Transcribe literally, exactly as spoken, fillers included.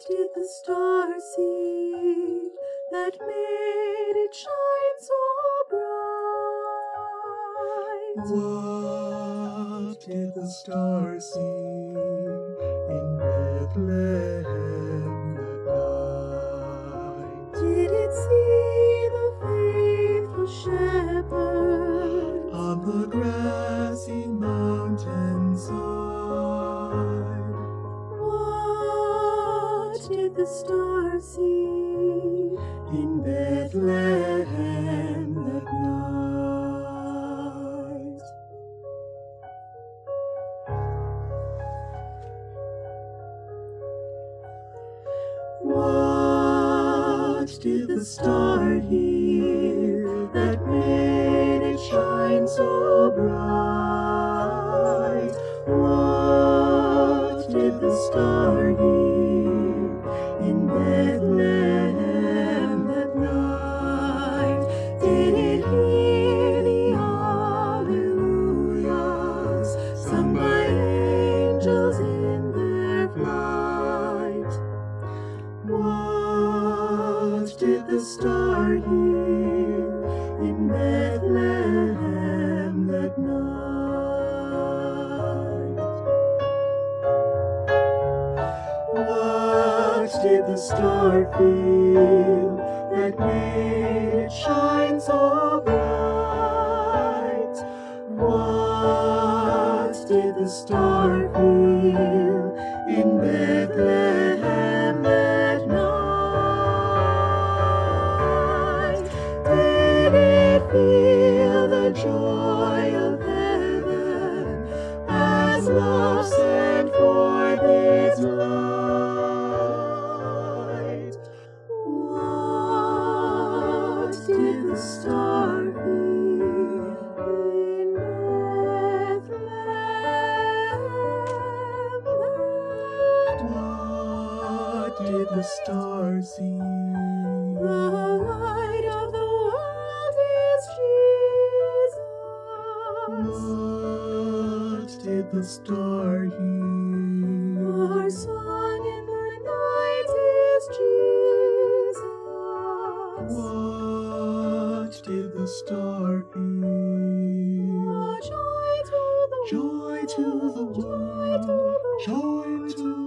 did the star see that made it shine so bright? What did the star see in Bethlehem that night? Did it see the faithful shepherd on the grassy mountainside? What did the star see In Bethlehem that night? What did the star hear that made it shine so bright? What did the star hear in Bethlehem that night? Did it hear the Alleluias sung by angels in their flight? What did the star hear in Bethlehem that night? What did the star feel that made it shine so bright? What did the star feel in Bethlehem that night? Did it feel the joy of heaven as love sent forth its light? What did the star feel in Bethlehem that What did the star see? the light of the world is Jesus? What did the star hear? Our song in the night is Jesus. What did the star hear? Oh, joy to the Joy to the world, world, joy to the joy to